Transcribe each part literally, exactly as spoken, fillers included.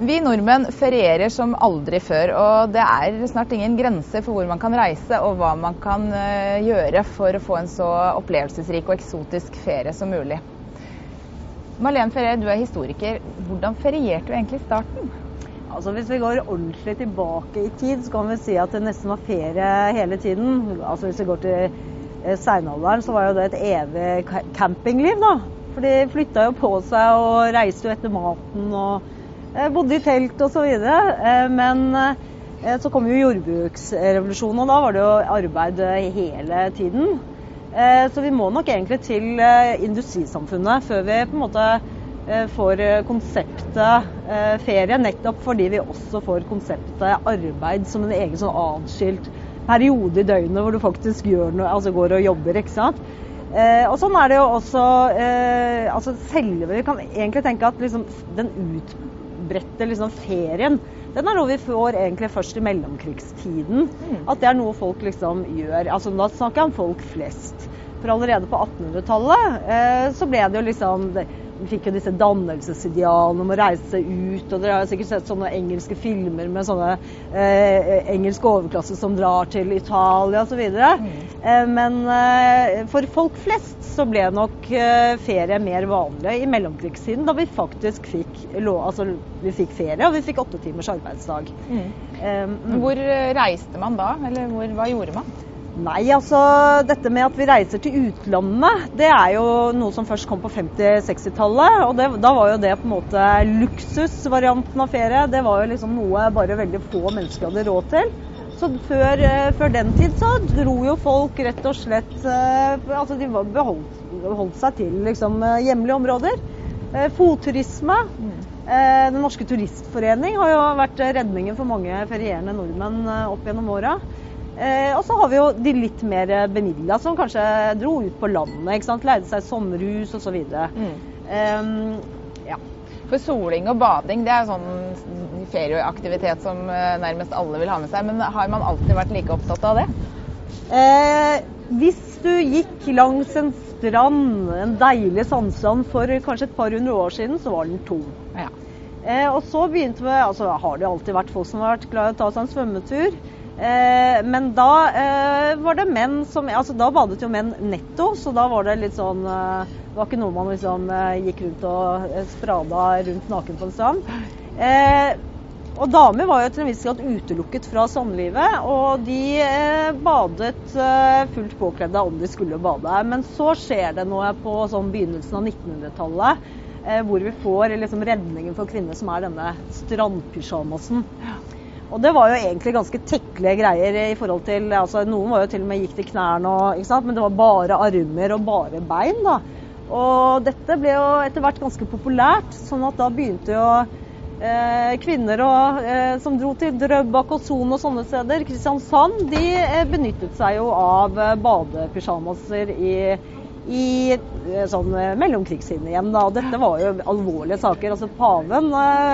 Vi nordmenn ferierer som aldri før, og det er snart ingen grenser for hvor man kan reise og hva man kan gjøre for å få en så opplevelsesrik og eksotisk ferie som mulig. Marlene Ferrer, du er historiker. Hvordan ferierte du egentlig i starten? Altså Hvis vi går ordentlig tilbake i tid, så kan vi si at det nesten var ferie hele tiden. Altså Hvis vi går til steinalderen, så var jo det et evig campingliv da. For de flyttet jo på seg og reiste jo etter maten og bodde i telt og så videre. Men så kom jo jordbruksrevolusjonen, og da var det jo arbeid hele tiden. Så vi må nok egentlig til industrisamfunnet før vi på en måte får konseptet ferie, nettopp fordi vi også får konseptet arbeid som en egen sånn adskilt periode i døgnet hvor du faktisk gjør noe, altså går og jobber, ikke sant? Og sånn er det jo også, altså selve, vi kan egentlig tenke at liksom den utbredte liksom ferien, den er noe vi får egentlig først i mellomkrigstiden, mm. at det er noe folk liksom gjør, altså da snakker jeg om folk flest. For allerede på attenhundretallet eh, så ble det jo liksom, det, vi fikk jo disse dannelsesidealene om å reise ut, og dere har sikkert sett sånne engelske filmer med sånne eh, engelske overklasse som drar til Italia og så videre. Mm. Eh, men eh, for folk flest så ble nok eh, ferie mer vanlig i mellomkrigstiden, da vi faktisk fikk, altså, vi fikk ferie, og vi fikk åtte timers arbeidsdag. Mm. Eh, mm. Hvor reiste man da, eller hvor, hva gjorde man? Nei, altså dette med at vi reiser til utlandet, det er jo noe som først kom på femti-sekstitallet, og det, da var jo det på en måte luksusvarianten av ferie. Det var jo liksom noe bare veldig få mennesker hadde råd til. Så før, før den tid så dro jo folk rett og slett, altså de beholdt, beholdt seg til liksom hjemlige områder. Fotturisme. Den norske turistforening har jo vært redningen for mange ferierende nordmenn opp gjennom året. Eh, og så har vi jo de litt mer bemidlet som kanskje dro ut på landet, ikke sant? Leide seg sommerhus og så videre. Mm. Eh, ja. For soling og bading, det er sånn ferieaktivitet som nærmest alle vil ha med seg, men har man alltid vært like opptatt av det? Eh, hvis du gikk langs en strand, en deilig sandstrand for kanskje et par hundre år siden, så var den tom. Ja. Eh, og så begynte vi, altså har det alltid vært folk som har vært glad i å ta seg en svømmetur. Eh, men da eh, var det menn som, altså da badet jo menn netto, så da var det litt sånn, eh, det var ikke noe man liksom eh, gikk rundt og eh, sprada rundt naken på en strand. Eh, og damer var jo til en viss grad utelukket fra sandlivet, og de eh, badet eh, fullt påkledde om de skulle bade. Men så skjer det noe på sånn begynnelsen av nittenhundretallet, eh, hvor vi får liksom redningen for kvinner som er denne strandpyjamasen. Og det var jo egentlig ganske tekkelige greier i forhold til, altså noen var jo til og med gikk til knærne, og, ikke sant? Men det var bare armer og bare bein da. Og dette ble jo etter hvert ganske populært, sånn at da begynte jo eh, kvinner og, eh, som dro til Drøbak og Son og sånne steder, Kristiansand, de eh, benyttet seg jo av badepyjamaser i i sånn mellomkrigstiden igjen da, og dette var jo alvorlige saker. Altså paven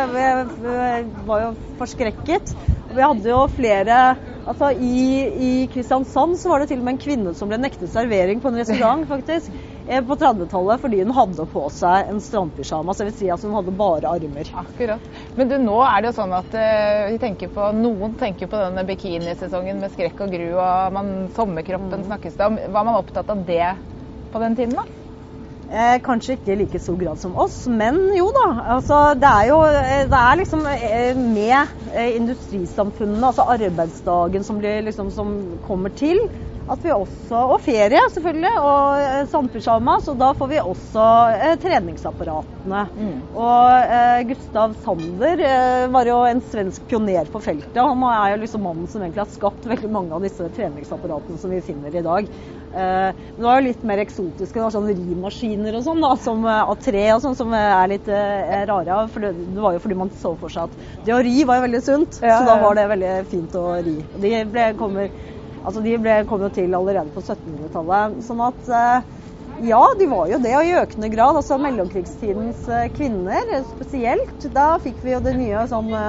eh, var jo forskrekket, og vi hadde jo flere, altså i, i Kristiansand så var det til og med en kvinne som ble nektet servering på en restaurant faktisk, eh, på trettitallet fordi hun hadde på seg en strandpyjama, så jeg vil si at hun hadde bare armer. Akkurat. Men du, nå er det jo sånn at eh, vi tenker på, noen tenker på denne bikinisesongen med skrekk og gru, og man, sommerkroppen mm. snakkes det om. Var man opptatt av det på den tiden da? Eh, kanskje ikke i like stor grad som oss, men jo da, altså det er jo, det er liksom eh, med eh, industrisamfunnene, altså arbeidsdagen som, blir, liksom, som kommer til, at vi også, og ferie selvfølgelig, og eh, sandpyjama, så da får vi også eh, treningsapparatene. Mm. Og eh, Gustav Sander eh, var jo en svensk pioner på feltet, han er jo liksom mannen som egentlig har skapt veldig mange av disse treningsapparatene som vi finner i dag. Uh, det var jo litt mer eksotiske, det var sånne rimaskiner og sånn da, som, uh, av tre og sånn, som er litt uh, rare, for det, det var jo fordi man så for seg at det å ri var jo veldig sunt, ja, så da var det veldig fint å ri. De ble, kommer, altså de ble, kom jo til allerede på syttenhundretallet, sånn at uh, ja, de var jo det, og i økende grad, altså mellomkrigstidens uh, kvinner spesielt, da fikk vi jo det nye sånn uh,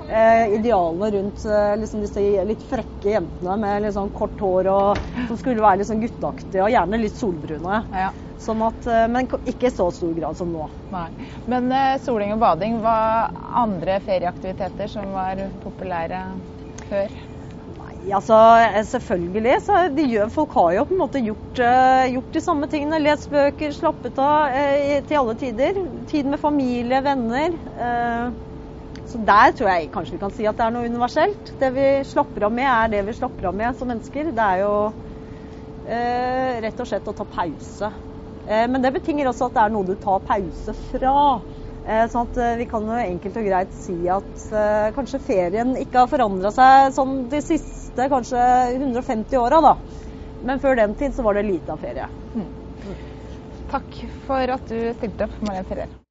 eh, idealene rundt eh, liksom disse litt frekke jentene med litt sånn kort hår og som skulle være litt sånn guttaktige og gjerne litt solbrune. Ja. Sånn at, eh, men ikke i så stor grad som nå. Nei. Men eh, soling og bading var andre ferieaktiviteter som var populære før? Nei, altså selvfølgelig. Så de gjør, folk har jo på en måte gjort, eh, gjort de samme tingene. Lest bøker, slappet av eh, til alle tider. Tid med familie, venner. Eh, Så der tror jeg kanskje vi kan si at det er noe universelt. Det vi slapper av med er det vi slapper av med som mennesker. Det er jo eh, rett og slett å ta pause. Eh, men det betinger også at det er noe du tar pause fra. Eh, sånn at eh, vi kan jo enkelt og greit si at eh, kanskje ferien ikke har forandret seg sånn de siste kanskje hundre og femti åra da. Men før den tid så var det lite av ferie. Mm. Takk for at du stilte opp, Marlene Ferrer.